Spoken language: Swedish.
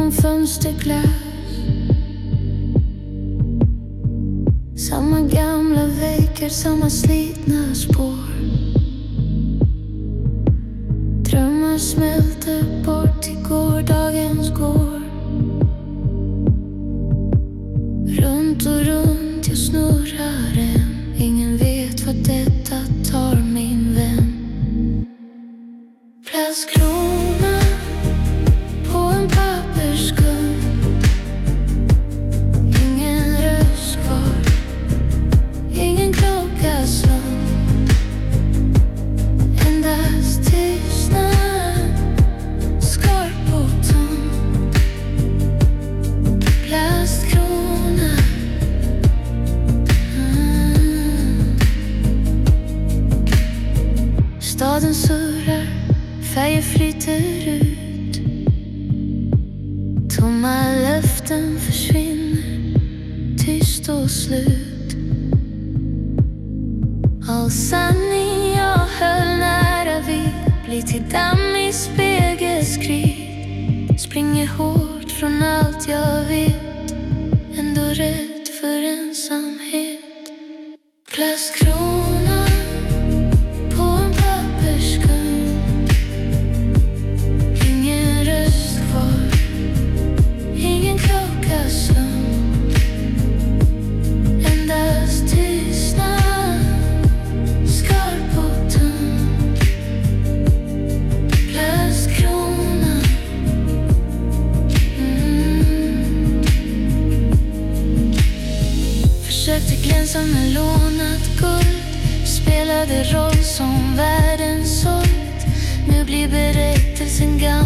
genom fönsterglas. Samma gamla väggar, samma slitna spår. Drömmar smälter bort till gårdagens gård. Runt och runt jag snurrar än. Ingen vet vad detta tar, min vän. Plastkrona på en papperskund. Ingen röst kvar, ingen klocka slår. Endast tystnad, skarp och tom. Plastkrona. Staden surrar, färger flyter ut. Tomma löften försvinner, tyst och slut. All sanning jag höll nära vid blir till damm i spegelskrid. Springer hårt från allt jag vet, ändå rädd för ensamhet. Plastkrona på en papperskund. Ingen röst kvar, ingen klocka slår. Endast tystnad, skarp och tung. Plastkrona. Försökte glänsa med lånat guld. Spelade roll som världen sålt. Nu blir berättelsen gammal.